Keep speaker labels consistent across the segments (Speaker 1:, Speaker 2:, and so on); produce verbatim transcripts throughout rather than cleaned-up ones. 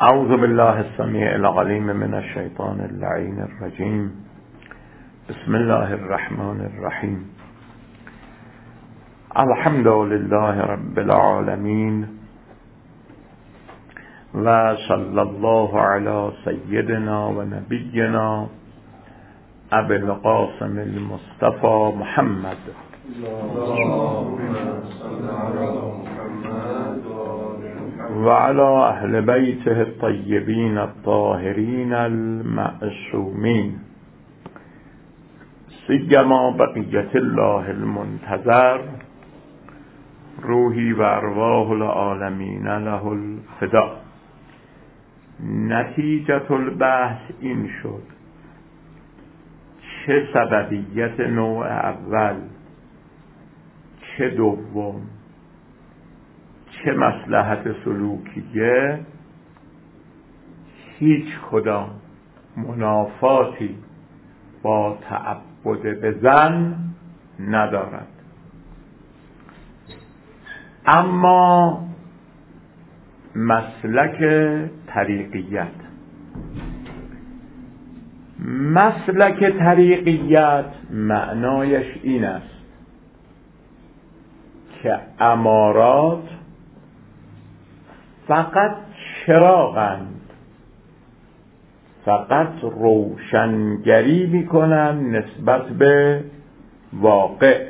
Speaker 1: اعوذ بالله السمیع العلیم من الشیطان اللعین الرجیم. بسم الله الرحمن الرحیم. الحمد لله رب العالمین و صلی الله علی سیدنا و نبینا ابی القاسم المصطفى محمد و علی اهل بیته الطیبین الطاهرین المعصومین، سیما بقیت الله المنتظر، روحی و ارواح العالمین له الفدا. نتیجه البحث این شد چه سببیت نوع اول، چه دوم، چه مصلحت سلوکیه، هیچ کدام منافاتی با تعبد به زن ندارد. اما مسلک طریقیت مسلک طریقیت معنایش این است که امارات فقط چراغند، فقط روشنگری میکنن نسبت به واقع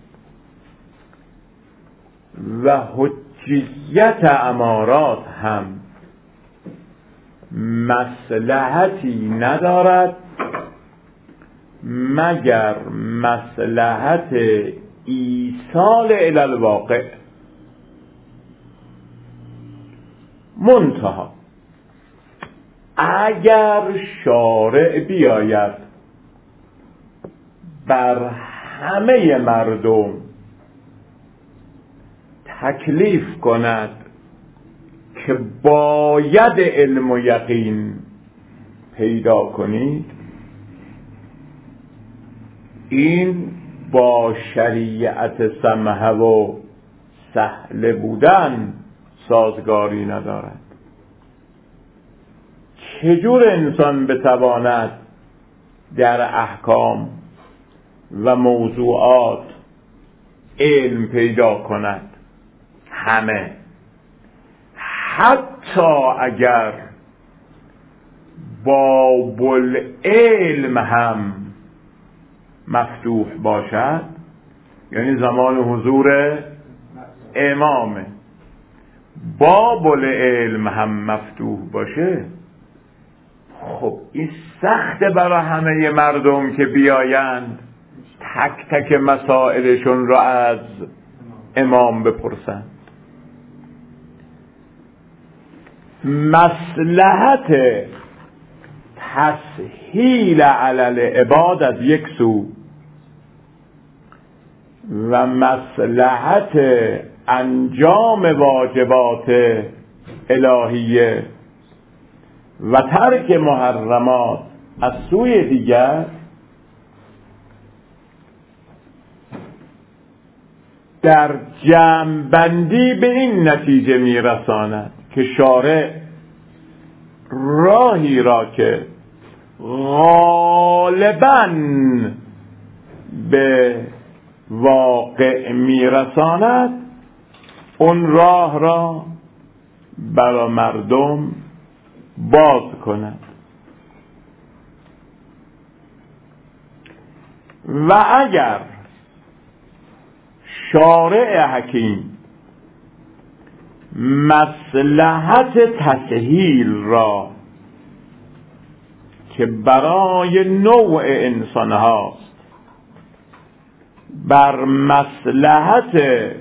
Speaker 1: و حجیت امارات هم مصلحتی ندارد مگر مصلحت ایصال الی الواقع. منتها اگر شارع بیاید بر همه مردم تکلیف کند که باید علم و یقین پیدا کنید، این با شریعت سمحه و سهل بودن سازگاری ندارد. چجور انسان بتواند در احکام و موضوعات علم پیدا کند؟ همه، حتی اگر باب العلم هم مفتوح باشد، یعنی زمان حضور امامه، باب العلم هم مفتوح باشه، خب این سخته برای همه مردم که بیایند تک تک مسائلشون را از امام بپرسند. مصلحت تسهیل علی العباد از یک سو و مصلحت انجام واجبات الهیه و ترک محرمات از سوی دیگر در جمع بندی به این نتیجه میرساند که شارع راهی را که غالباً به واقع میرساند، اون راه را برای مردم باز کند. و اگر شارع حکیم مصلحت تسهیل را که برای نوع انسان هاست بر مصلحت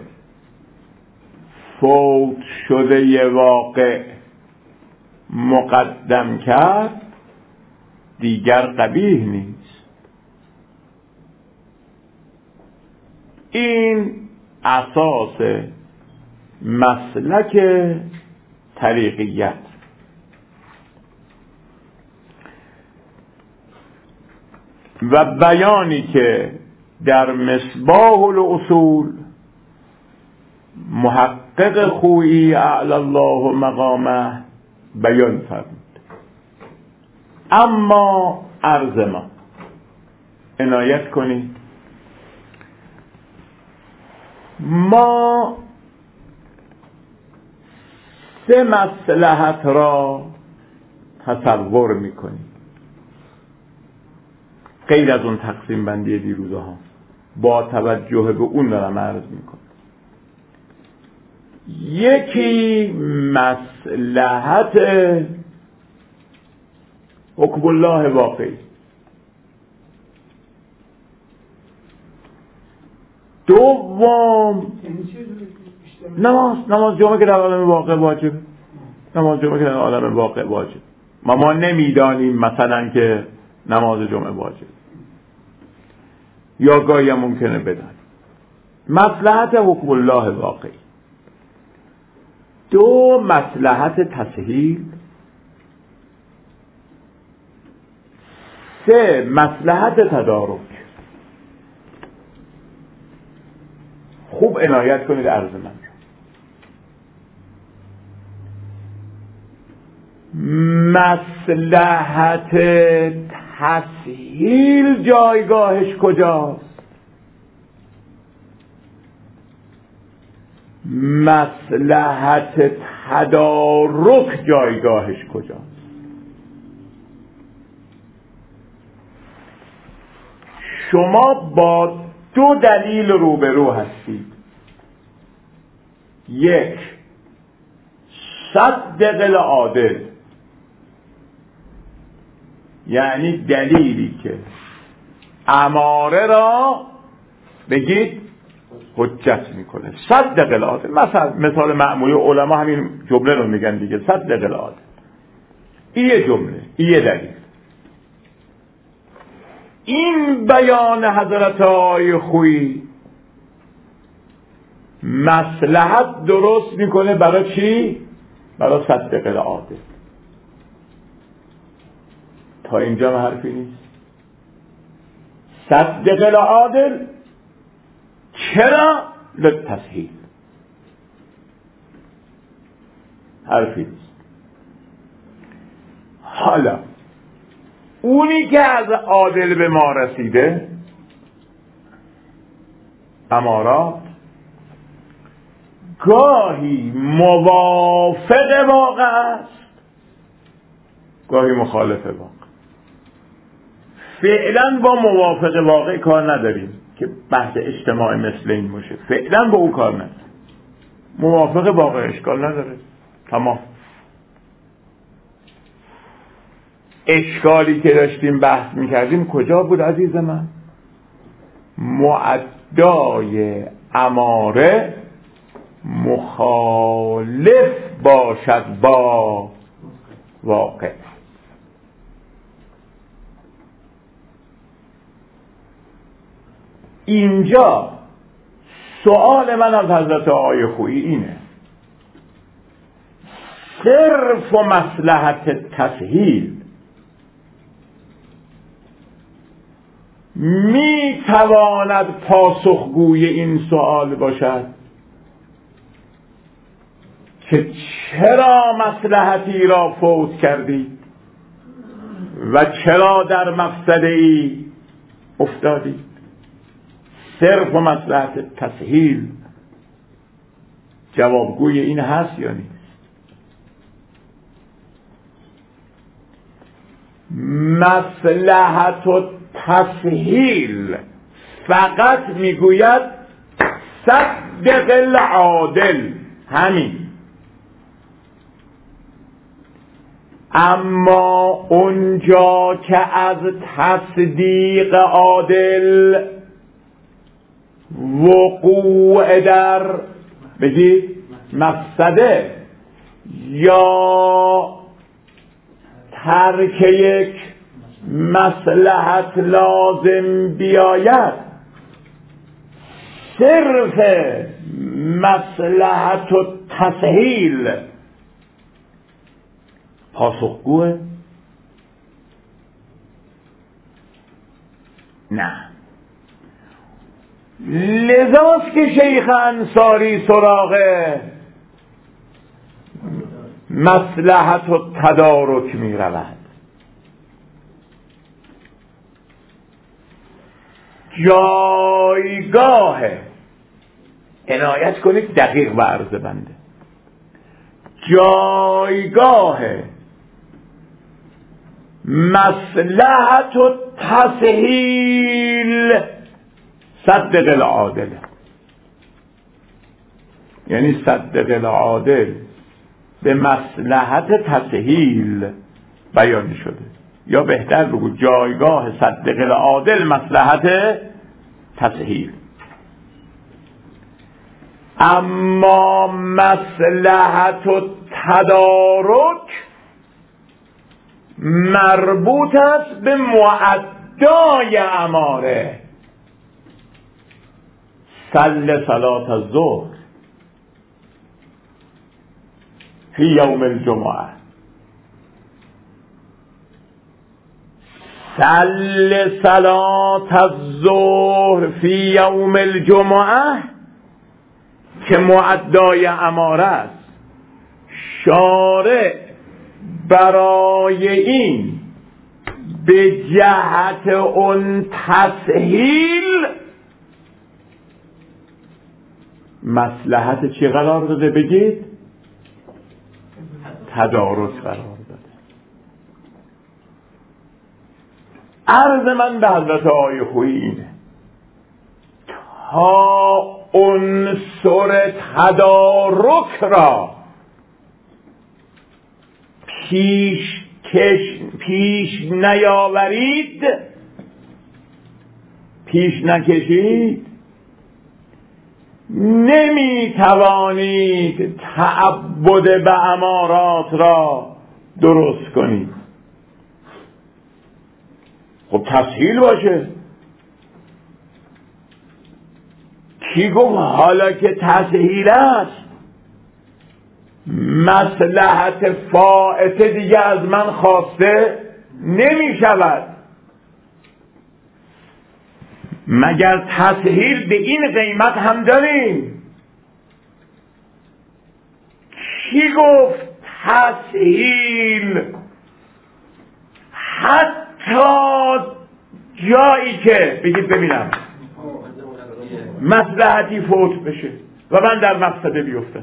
Speaker 1: فوت شده واقع مقدم کرد، دیگر قبیح نیست. این اساس مسلک طریقیت. و بیانی که در مصباح الاصول محقق خویی اعلی الله مقامه بیان فرمود. اما عرض ما عنایت کنید، ما سه مصلحت را تصور میکنیم غیر از اون تقسیم بندی دیروزه ها، با توجه به اون دارم عرض میکنم. یکی مصلحت حکم الله واقعی، دوم نماز نماز جمعه که در عالم واقع واجب، نماز جمعه که در عالم واقع واجب. ما ما نمیدانیم مثلا که نماز جمعه واجب، یا گاهی هم ممکنه بدانیم. مصلحت حکم الله واقعی. دو مصلحت تسهیل. سه مصلحت تدارک. خوب عنایت کنید عرض من. مصلحت تسهیل جایگاهش کجاست؟ مصلحت تدارک جایگاهش کجاست؟ شما با دو دلیل روبرو هستید. یک، صدق العادل، یعنی دلیلی که اماره را بگید حجت میکنه. صدق العادل، مثلا مثال معمولی علما همین جمله رو میگن دیگه، صدق العادل. این یه جمله، این یه دلیل. این بیان حضرت آقای خویی مصلحت درست میکنه برای چی؟ برای صدق العادل. تا اینجا حرفی نیست. صدق العادل چرا؟ للتسهیل. حرفی نیست. حالا اونی که از عادل به ما رسیده، امارات، گاهی موافق واقع است، گاهی مخالف واقع. فعلا با موافق واقع کار نداریم که بحث اجتماع مثل این باشه، فعلا با او کار نداریم. موافق واقع اشکال نداره، تمام. اشکالی که داشتیم بحث میکردیم کجا بود عزیز من؟ معدای اماره مخالف باشد با واقع. اینجا سوال من از حضرت آقای خویی اینه، صرف و مصلحت تسهیل می تواند پاسخگوی این سوال باشد که چرا مصلحتی را فوت کردی و چرا در مفسده ای افتادی؟ صرف و مصلحت تسهیل جوابگوی این هست یا نیست؟ مصلحت و تسهیل فقط میگوید صدق العادل، همین. اما اونجا که از تصدیق عادل وقوع در بگی مفسده یا ترک یک مصلحت لازم بیاید، صرف مصلحت و تسهیل پاسخگوه؟ نه. لذاست که شیخ انصاری سراغ مصلحت و تدارک می رود. جایگاه، عنایت کنید دقیق و عرض بنده، جایگاه مصلحت و تسهیل صدق العادل، یعنی صدق العادل به مصلحت تسهیل بیان شده، یا بهتر بگو جایگاه صدق العادل مصلحت تسهیل. اما مصلحت و تدارک مربوط است به معدای اماره. صل صلاة الظهر فی یوم الجمعه، صل صلاة الظهر فی یوم الجمعه که معدای اماره است. شارع برای این به جهت اون تسهیل مصلحت چی قرار داده؟ بگید تدارک قرار داده. عرض من به حضرت آقای خویی اینه تا عنصر تدارک را پیش کش پیش نیاورید، پیش نکشید، نمی توانید تعبد به امارات را درست کنید. خب تسهیل باشه. کی گفت حالا که تسهیل است مصلحت فائته دیگه از من خواسته نمی شود؟ مگر تسهیل به این قیمت هم داریم؟ کی گفت تسهیل حتی جایی که بگید ببینم مصلحتی فوت بشه و من در مفسده بیفتم،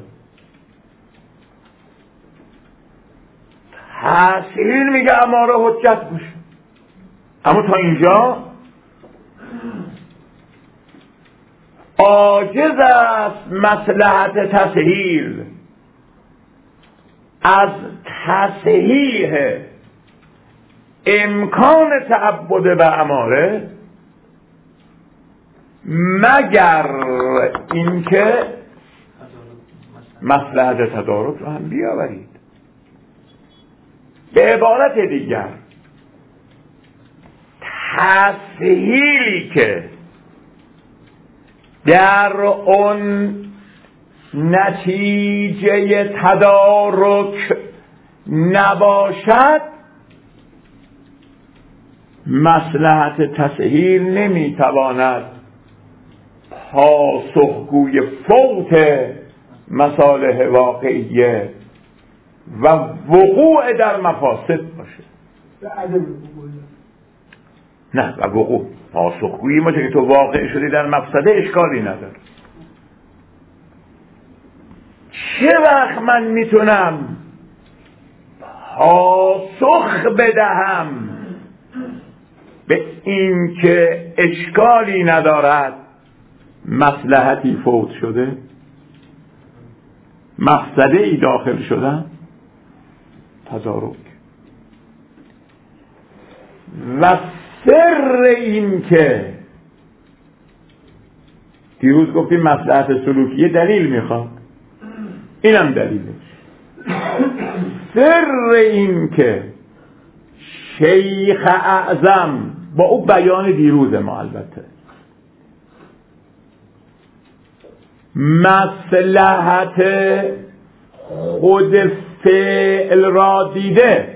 Speaker 1: تسهیل میگه اماره حجت باشه. اما تا اینجا عاجز است مصلحت تسهیل از تصحیح امکان تعبد به اماره، مگر اینکه مصلحت تدارک رو هم بیاورید. به عبارت دیگر تسهیلی که در اون نتیجه تدارک نباشد مصلحت تسهیل نمیتواند پاسخگوی فوت مصالح واقعیه و وقوع در مفاسد باشه. نه و وقوع پاسخگویی ما که تو واقع شدی در مفسده اشکالی نداره. چه وقت من میتونم پاسخ بدهم به این که اشکالی ندارد مصلحتی فوت شده، مفسده ای داخل شدن؟ تدارک. و سر این که دیروز گفتیم مصلحت سلوکی دلیل میخواد، اینم دلیلش. سر این که شیخ اعظم با او بیان دیروز ما البته مصلحت خود فعل را دیده،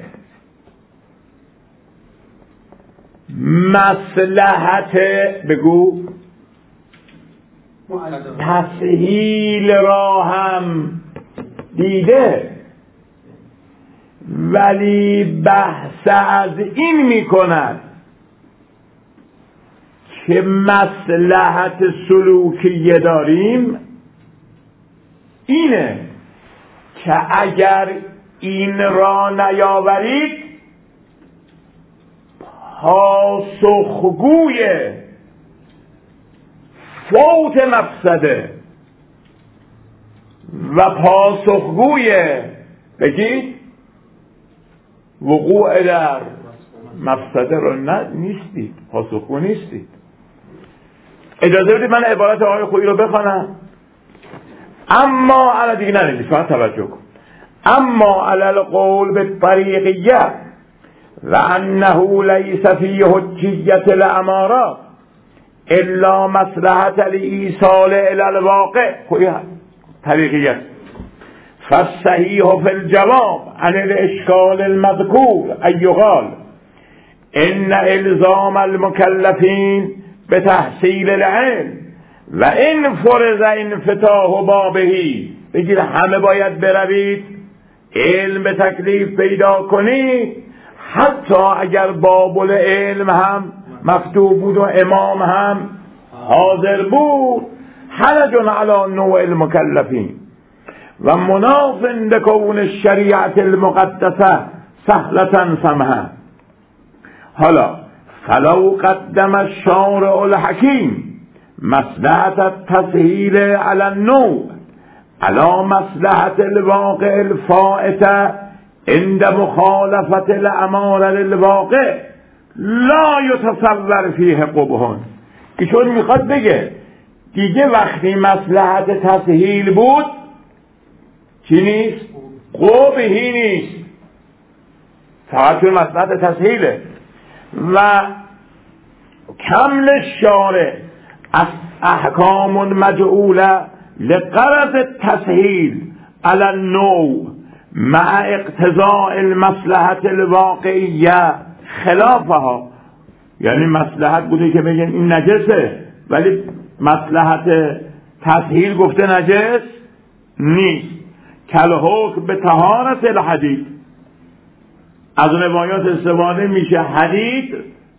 Speaker 1: مصلحت بگو تسهیل را هم دیده، ولی بحث از این می کند که مصلحت سلوکیه داریم اینه که اگر این را نیاورید پاسخگوی فوت مفسده و پاسخگوی بگید وقوع در مفسده رو نه نیستید، پاسخگو نیستید. اجازه بدید من عبارت آقای خویی رو بخوانم. اما علی دیگه ننویس، فقط توجه کن. اما علی القول بالطریقیه و انه لیس فی حجیت الامارات الا مصلحت الایصال الی الواقع، خویی طریقیه. فالصحیح فی الجواب عن الاشکال المذکور ان یقال ان الزام المکلفین بتحصیل العلم و این فرض انفتاح بابهی، بگیر همه باید بروید علم به تکلیف پیدا کنید، حتی اگر باب العلم هم مفتوح بود و امام هم حاضر بود، حرج علی نوع المکلفین و مناف لکون الشریعت المقدسه سهلة سمحه. حالا فلو قدم الشارع الحکیم مصلحت التسهیل علی النوع علی مصلحت الواقع الفائته عند مخالفت الاماره للواقع لا یتصور فیه قبح. ایشون میخواد بگه دیگه وقتی مصلحت تسهیل بود چی نیست؟ قبحی نیست، فقط چون مصلحت تسهیله. و کمل الشارع از احکام مجعوله لغرض التسهیل علی النوع مع اقتضاء المصلحت الواقعیه خلافها. یعنی مصلحت بوده که بگن این نجسه ولی مصلحت تسهیل گفته نجس نیست. کل حکم به طهارت الحدید، از روایات استفاده میشه حدید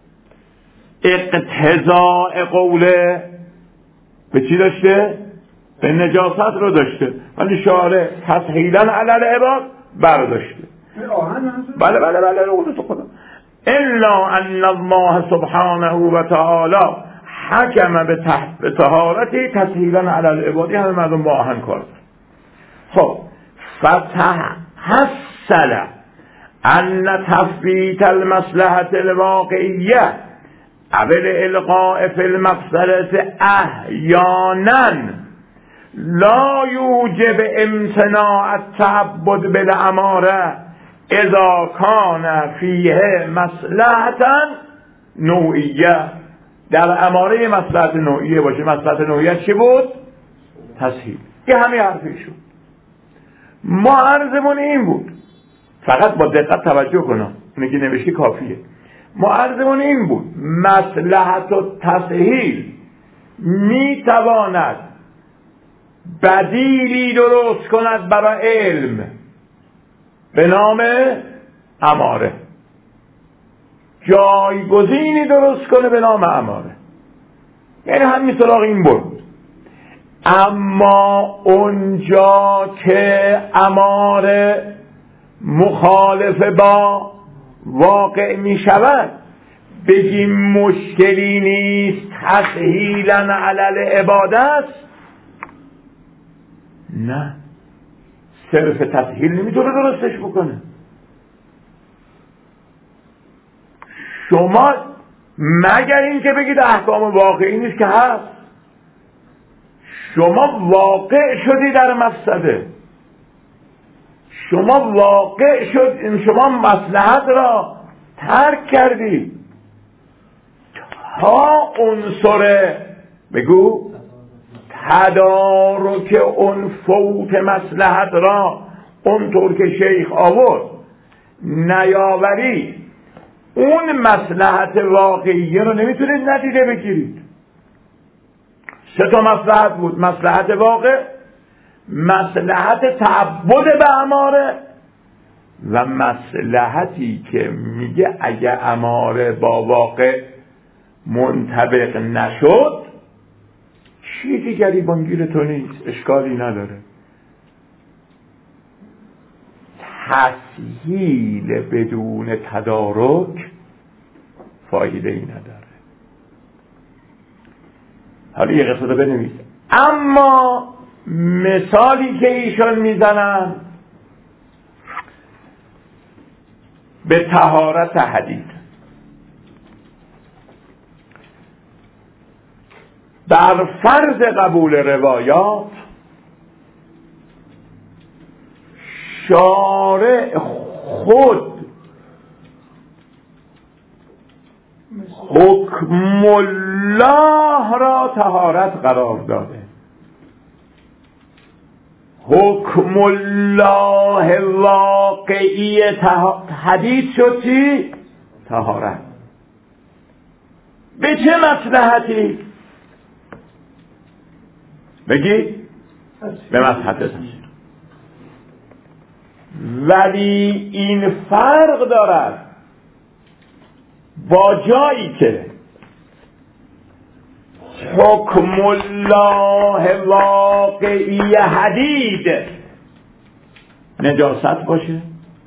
Speaker 1: اقتضاء قوله به چی داشته؟ به نجاست رو داشته، ولی شارع تسهیلا علی العباد برداشته. بله بله بله رو تو خدا. الا ان الله سبحانه و تعالی حکم به تحت به طهارتی تسهیلا علی العباد. همه مردم با آهن کار. خب فتحصل ان تثبیت المصلحة الواقعیه قبل القاء فی المفسده احیانا لا یوجب امتناع التعبد بالاماره اذا کان فیه مصلحة نوعیه. در اماره مصلحت نوعیه باشه. مصلحت نوعیه چی بود؟ تسهیل. یه همین حرفی شد. ما عرضمون این بود، فقط با دقت توجه کنم، اونه که نوشتی کافیه. ما عرضمون این بود مصلحت و تسهیل میتواند بدیلی درست کند برای علم به نام اماره، جایگزینی درست کنه به نام اماره. یعنی همین سراغ این بود. اما اونجا که اماره مخالف با واقع می شود بگیم مشکلی نیست تسهیلا علی العبادت، نه، صرف تسهیل نمیتونه درستش بکنه. شما مگر این که بگید احکام واقعی نیست که هست، شما واقع شدی در مفسده، شما واقع شد، شما مصلحت را ترک کردی تا عنصر بگو تدارک اون فوت مصلحت را اونطور که شیخ آورد نیاوری، اون مصلحت واقعیه رو نمیتونید ندیده بگیرید. سه تا مصلحت بود: مصلحت واقع، مصلحت تعبد به اماره و مصلحتی که میگه اگه اماره با واقع منطبق نشد چیزی گریبانگیر تو نیست، اشکالی نداره. تسهیل بدون تدارک فایده ای نداره. حالا یه قصه رو بنویس. اما مثالی که ایشان میزنن به طهارت حدید، بر فرض قبول روایات شارع خود حکم الله را طهارت قرار داده. حکم الله واقعی حدیث شد چی؟ طهارت. به چه مصلحتی؟ بگی؟ به مصلحت تفسیر. ولی این فرق دارد با جایی که حکم الله واقعی حدید نجاست باشه،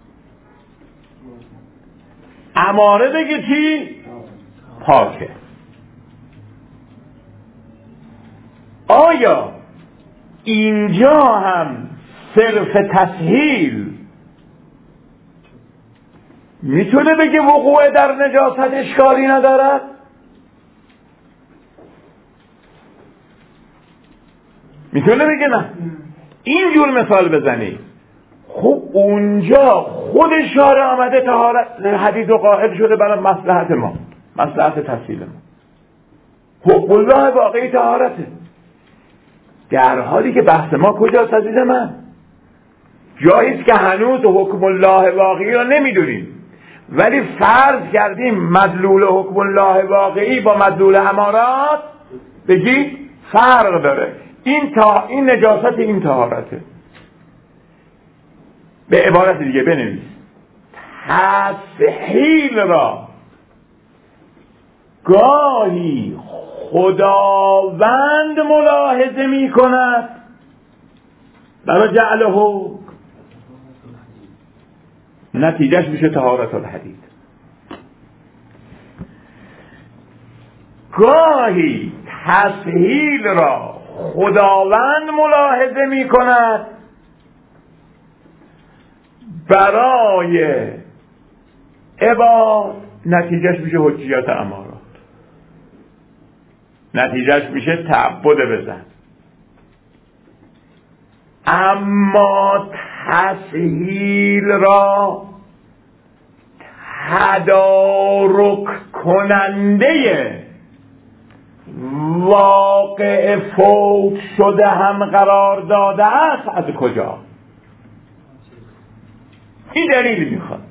Speaker 1: اماره بگه چی؟ پاکه. آیا اینجا هم صرف تسهیل میتونه بگه وقوع در نجاست اشکالی ندارد؟ میتونه بگه نه. اینجور مثال بزنی. خب اونجا خود شارع آمده طهارت حدید و قائل شده برای مصلحت ما، مصلحت تسهیل ما. حکم الله واقعی طهارته، در حالی که بحث ما کجاست عزیز من؟ جاییست که هنوز حکم الله واقعی رو نمیدونیم، ولی فرض کردیم مدلول حکم الله واقعی با مدلول امارات بگی فرق داره. این تا این نجاست این طهارته. به عبارت دیگه بنویس. تسهیل را گاهی خداوند ملاحظه می کند برای جعل حکم، نتیجهش میشه طهارت الحدید. گاهی تسهیل را خداوند ملاحظه می کند برای عباد، نتیجهش میشه حجیت امارات، نتیجهش میشه تعبد بزن. اما تسهیل را تدارک کننده واقع فوت شده هم قرار داده است. از کجا؟ این دلیل میخواد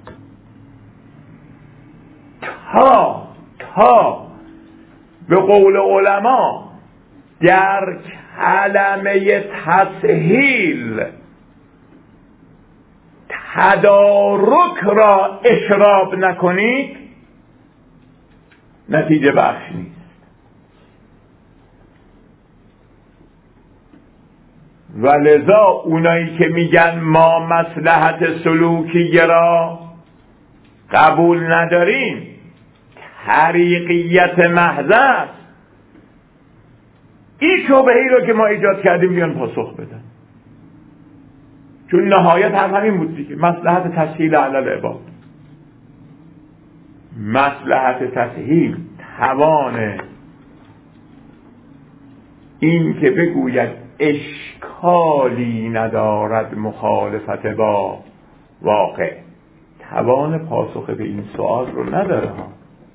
Speaker 1: تا تا به قول علما در کلمه تسهیل تدارک را اشراب نکنید نتیجه بخش نیست. و لذا اونایی که میگن ما مصلحت سلوکی را قبول نداریم طریقیت محض است، این شبهه‌ای رو که ما ایجاد کردیم بیان پاسخ بدن. چون نهایت هم همین بود دیگه، مصلحت تسهیل علی العباد. مصلحت تسهیل توان این که بگوید اشکالی ندارد مخالفت با واقع، توان پاسخ به این سوال رو نداره ها.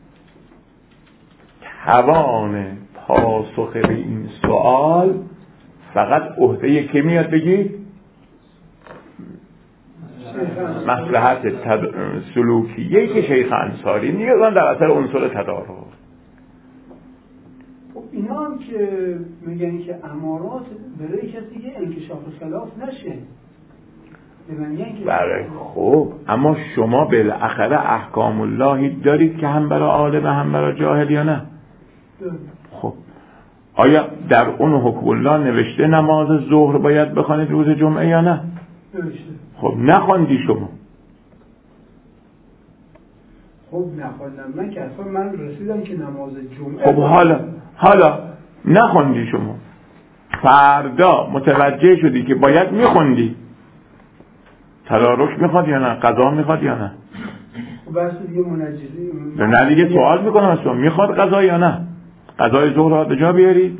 Speaker 1: توان پاسخ به این سوال فقط عهده که میاد بگی مصلحت تد... سلوکیه که شیخ انصاری میگن در اثر عنصر تدارک.
Speaker 2: خب اینا هم که میگن که امارات برای کسی که انکشاف خلاف نشه،
Speaker 1: برای خوب، اما شما بالاخره احکام اللهی دارید که هم برای عالم هم برای جاهل یا نه؟ خب آیا در اون حکم الله نوشته نماز ظهر باید بخوانید روز جمعه یا نه؟ خب نخواندی شما.
Speaker 2: خب نخواندم من که اصلا من رسیدم که نماز جمعه.
Speaker 1: خب حالا حالا نخوندی شما، فردا متوجه شدی که باید میخوندی، تدارک میخواد یا نه؟ قضا میخواد یا نه؟
Speaker 2: خب بس دیگه منجزی
Speaker 1: نه دیگه سوال میکنم از شما، میخواد قضا یا نه؟ قضای ظهر را به جا بیارید؟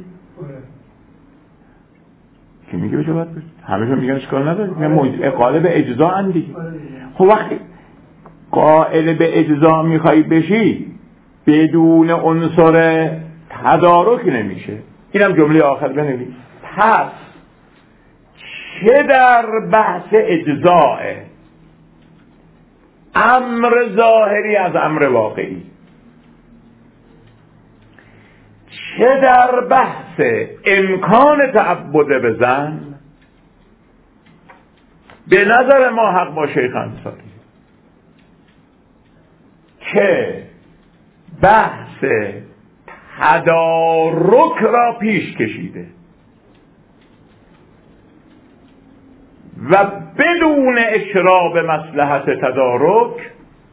Speaker 1: که میگه به جا باید برید، همه میگن اشکال نداره، میگن قائل به اجزا اندی. خب وقتی قائل به اجزا میخوایی بشی بدون عنصر تدارک نمیشه. اینم جمله آخر بنویس. پس چه در بحث اجزاء امر ظاهری از امر واقعی، چه در بحث امکان تعبد به زن، به نظر ما حق با شیخ انصاری که بحث تدارک را پیش کشیده و بدون اشراف مصلحت تدارک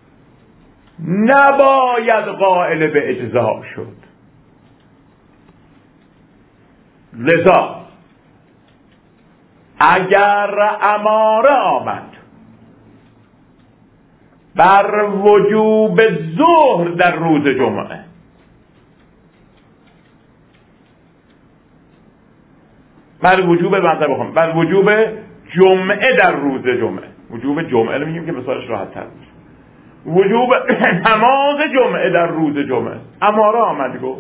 Speaker 1: نباید قائل به اجزا شد. لذا اگر اماره آمد بر وجوب ظهر در روز جمعه، بر وجوب بنده بخوام بر وجوب جمعه در روز جمعه، وجوب جمعه رو میگیم که مثالش راحت تر میشه، وجوب نماز جمعه در روز جمعه اماره آمد گفت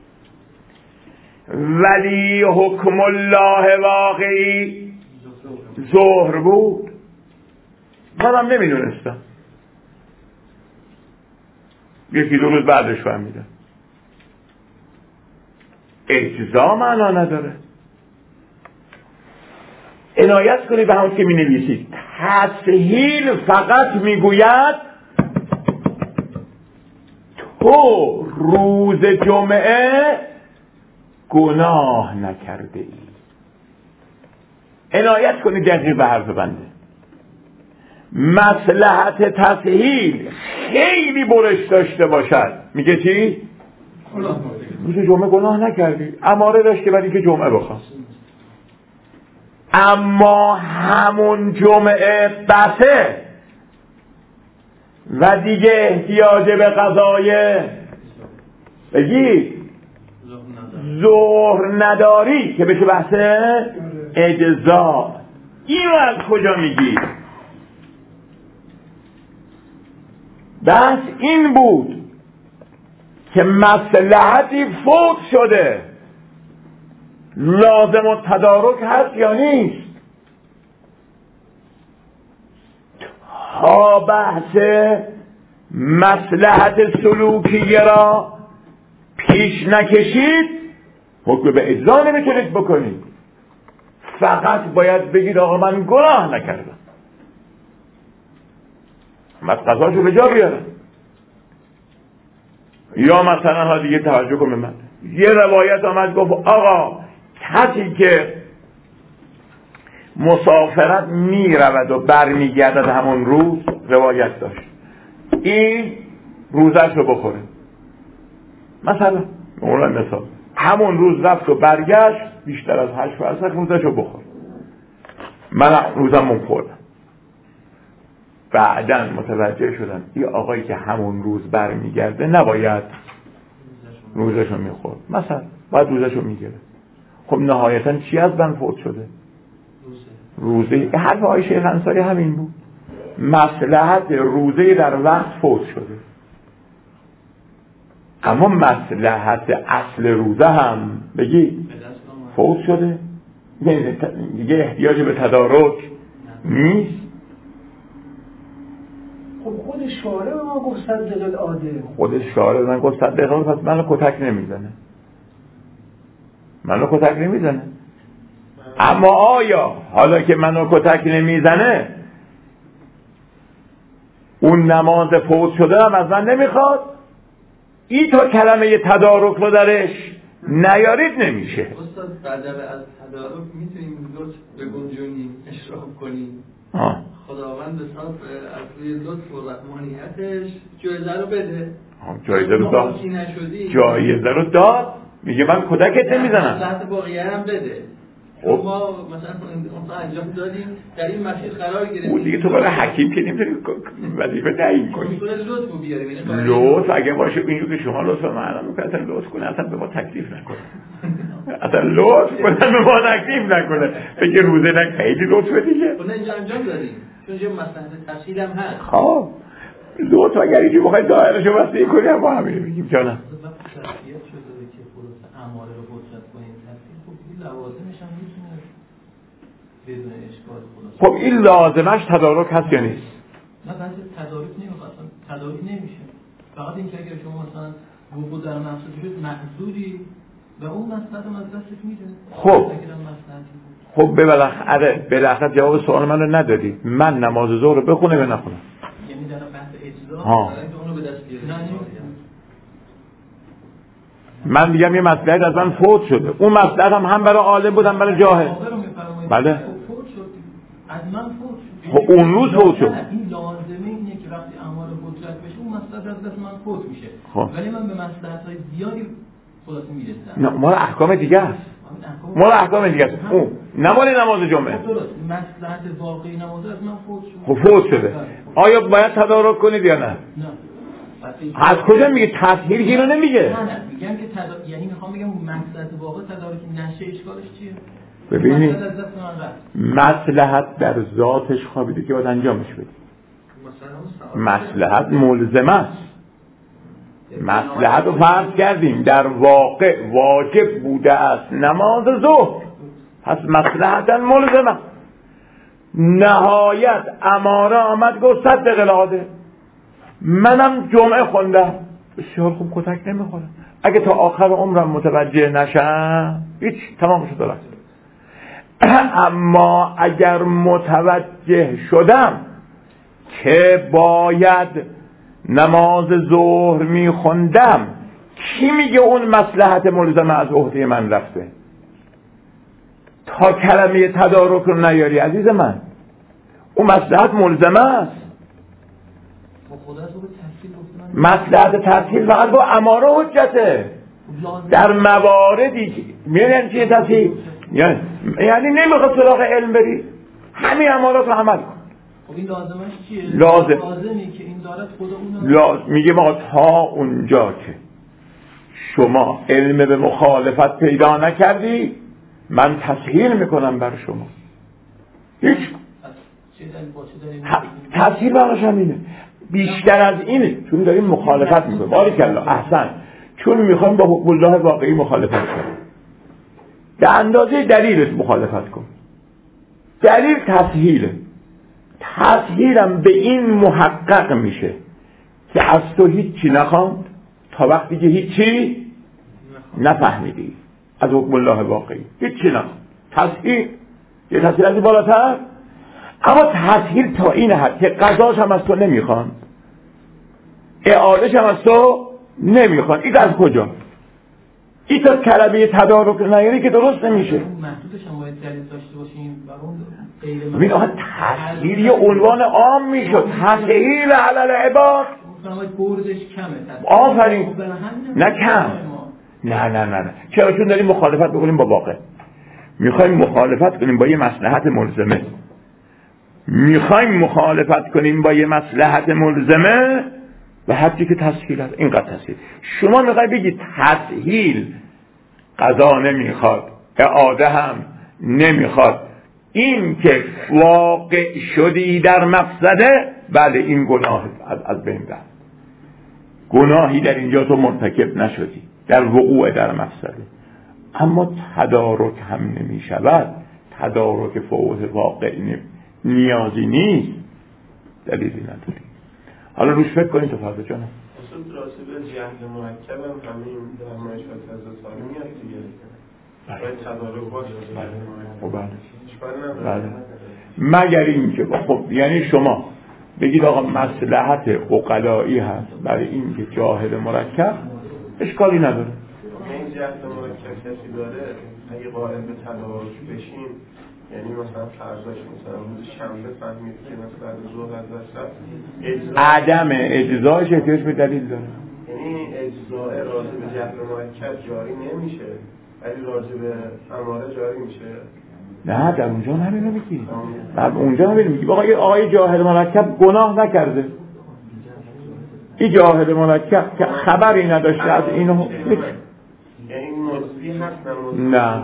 Speaker 1: ولی حکم الله واقعی ظهر بود، منم نمیدونستم، یکی دو روز بعدش فهمیدم. اجزا معنا نداره. عنایت کنید به همون که می نویسید. تسهیل فقط میگوید تو روز جمعه گناه نکرده ای. عنایت کنید دقیق به حرف بنده. مصلحت تسهیل خیلی برش داشته باشد میگه چی؟ روز جمعه گناه نکردی، اماره داشت که برای که جمعه بخواه، اما همون جمعه بسه و دیگه احتیاج به قضای بگید ظهر نداری که بشه بحث اجزا. اینو از کجا میگی؟ بحث این بود که مصلحتی فوت شده، لازم و تدارک هست یا نیست؟ تا بحث مصلحت سلوکیه را پیش نکشید حکم به اجزا نمیتونید بکنید، فقط باید بگید آقا من گناه نکردم، من قضاشو به جا بیارم. یا مثلا ها دیگه توجه کن به من، یه روایت آمد گفت آقا کسی که مسافرت می رود و بر می گردد همون روز، روایت داشت این روزش رو بخوره، مثلا اون مثال همون روز رفت و برگشت بیشتر از هشت فرسخ روزش رو بخور، من روزم خوردم. بعداً متوجه شدم این آقایی که همون روز بر می گرده نباید روزش رو می خورد، مثلا باید روزش رو می گرد. خب نهایتاً چی از من فوت شده؟ روزه. حرف آقای شیخ انصاری همین بود، مصلحت روزه در وقت فوت شده، اما مصلحت اصل روزه هم بگی فوت شده، دیگه احتیاج به تدارک نیست.
Speaker 2: خب خود شارع به ما گفت صدق العاده،
Speaker 1: خود شارع من گفت صدق العاده، پس منو کتک نمیزنه، منو کتک نمیزنه. اما آیا حالا که منو کتک نمیزنه اون نماز فوت شده هم از من نمیخواد، این تا کلمه تدارک رو درش نیارید نمیشه.
Speaker 3: استاد بدل از تدارک میتونیم لطف بگنجونیم، اشراف کنیم.
Speaker 1: آه.
Speaker 3: خداوند حساب از روی لطف و رحمانیتش جایزه رو بده.
Speaker 1: جایزه رو داد. جایزه رو داد. میگه من کدکت نمیزنم.
Speaker 3: مصلحت باقیه هم بده. ما مثلا اون انجام دادیم در این مسیر قرار گرفتیم.
Speaker 1: اون دیگه تو برای حکیم که نمیتونی وظیفه تعیین کنی.
Speaker 3: لطف رو بیاریم.
Speaker 1: لطف اگه باشه اینو که شما لطف معنا میکنه اصلا لطف کنه اصلا به ما تکلیف نکنه. اصلا لطف کنه به ما تکلیف نکنه. بگه روزه نک خیلی لطفه دیگه.
Speaker 3: اون اینجا انجام دادیم. چون یه مصلحت تفصیل هم هست.
Speaker 1: خب لطف اگر اینجوری بخواید دایره‌شو وسیع کنی ما همین میگیم جانم.
Speaker 3: اماره رو قدرت کنیم تفصیل خب این لوازمش هم میتونه بدون اشکال خلاص.
Speaker 1: خب این لازمش تدارک هست یا نیست؟
Speaker 3: نه بحث تدارک نمیخواد، تدارک نمیشه. فقط این که اگر شما مثلا وقوع در مقصد شد محدودی و اون مصلحت هم از دستت میره.
Speaker 1: خب خب به بالاخره بالاخره جواب سوال من رو ندادی. من نماز ظهر رو بخونه یا نخونم؟
Speaker 3: یعنی در بحث اجزا برای اینکه اون رو به دست بیاری.
Speaker 1: من میگم یه مصلحت از من فوت شده، اون مصلحت هم هم برای عالم بود هم برای جاهل. بله
Speaker 3: فوت شد از من فوت شد.
Speaker 1: خب اون روز فوت شد.
Speaker 3: این لازمه اینه که وقتی اعمال قدرت بشه اون مصلحت از دست من فوت میشه. خب. ولی من به مصلحت‌های زیادی خلاص میرسم.
Speaker 1: نه مال احکام دیگه است. مال احکام دیگه است. اون نه مال نماز جمعه.
Speaker 3: خب درست مصلحت واقعی نماز از من فوت شد.
Speaker 1: خب فوت شده. آیا باید تدارک کنید یا نه؟
Speaker 3: نه.
Speaker 1: از کجا میگه تطهیر اینو نمیگه؟
Speaker 3: نه نه میگم که تدا... یعنی میخوام بگم مقصد واقع تدارک نشه اشکالش چیه؟
Speaker 1: ببینید مصلحت در ذاتش خوابیده که باید انجامش بدی. مصلحت ملزم است. مصلحت رو فرض کردیم در واقع واجب بوده است نماز ظهر، پس مصلحت ملزم است. نهایت اماره آمد گفت صد دقیقه منم جمعه خوندم بسیار خوب کتک نمیخورم، اگه تا آخر عمرم متوجه نشم هیچ تمام شد رفت. اما اگر متوجه شدم که باید نماز ظهر میخوندم، کی میگه اون مصلحت ملزمه از عهده من رفته؟ تا کلمه تدارک رو نیاری عزیز من، اون مصلحت ملزمه است. مصلحت تفصیل فقط با اماره حجته. در مواردی که میدونی چیه تفصیل یعنی یعنی نمیخواد سراغ علم بری، همین امارات رو عمل کن.
Speaker 3: خب این لازمش چیه؟
Speaker 1: لازم
Speaker 3: لازمی که این دارد خدا اون
Speaker 1: لاز... میگه ما تا اونجا که شما علم به مخالفت پیدا نکردی من تسهیل میکنم بر شما. هیچ تسهیل براش همینه، بیشتر از اینه، چون داریم مخالفت میکنیم. باریکالله احسن، چون میخوایم با حکم الله واقعی مخالفت کنیم، به اندازه دلیلش مخالفت کن. دلیل تسهیله، تسهیلم به این محقق میشه که از تو هیچی نخوام تا وقتی که هیچی نفهمیدی از حکم الله واقعی، هیچی نخوام. تسهیل یه تسهیل از بالاتر، اما تسهیل تا این حد که قضاش هم از تو نمیخوان، اعادهش هم از تو نمیخوان. این از کجا؟ این تا کلمه تدارک نیاری که درست نمیشه.
Speaker 3: محدودش هم باید دلیل داشته باشیم و اون غیر
Speaker 1: ببین آقا تسهیل یه عنوان عام میشد، تسهیل علی العباد.
Speaker 3: فرمایید بردش کمه.
Speaker 1: آفرین. نه کم. نه نه نه نه. چرا؟ چون داریم مخالفت بکنیم با واقع. میخوایم مخالفت کنیم با یه مصلحت ملزمه. میخوایم مخالفت کنیم با یه مصلحت ملزمه و حدی که تسهیل هست اینقدر تسهیل. شما میخوای بگید تسهیل قضا نمیخواد، اعاده هم نمیخواد، این که واقع شدی در مقصده، بله این گناه از, از بین رفت. گناهی در اینجا تو مرتکب نشدی در وقوع در مقصده، اما تدارک هم نمیشود. تدارک فوت واقع نیازی نیست، دلیلی نداری. حالا روش فکر کنید تو فرض جانم.
Speaker 4: اصول راسبه جهل مرکب هم همین در معشوت از سالی میاد دیگه. باید تدارک باشه.
Speaker 1: خب بله. بله. مگر اینکه خب یعنی شما بگید آقا مصلحت عقلایی هست برای این که جاهل مرکب، اشکالی نداره.
Speaker 4: این جهت مرکب کسی داره اگه قائل به تدارک بشیم، یعنی مثلا فرضاش مثلا روز شنبه فهمید که مثلا ظهر از وسط
Speaker 1: عدم اجزایش احتیاج به دلیل داره.
Speaker 4: یعنی اجزاء راجع به جهت مرکب جاری نمیشه ولی راجع به اماره جاری میشه.
Speaker 1: نه در اونجا همینو میگی، در اونجا همینو میگی آقا آقای جاهل مرکب گناه نکرده، این جاهل مرکب که خبری نداشته از اینو.
Speaker 4: یعنی موضوعی هست
Speaker 1: نه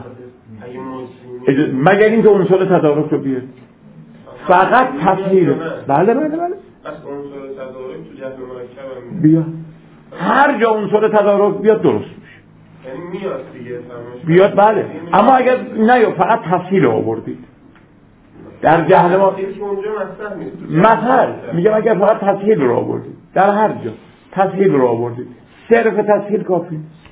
Speaker 1: مگر اینکه عنصر تدارک رو بیاد، فقط تسهیل. بله بله بله
Speaker 4: بس عنصر تدارک تو جهت مرکب
Speaker 1: بیاد، هر جا عنصر تدارک بیاد درست میشه،
Speaker 4: یعنی میاد دیگه
Speaker 1: بیاد. بله اما اگر نه فقط تسهیل آوردید در جهل ما مثل میگم اگر فقط تسهیل رو آوردید در هر جا تسهیل رو آوردید، صرف تسهیل کافی.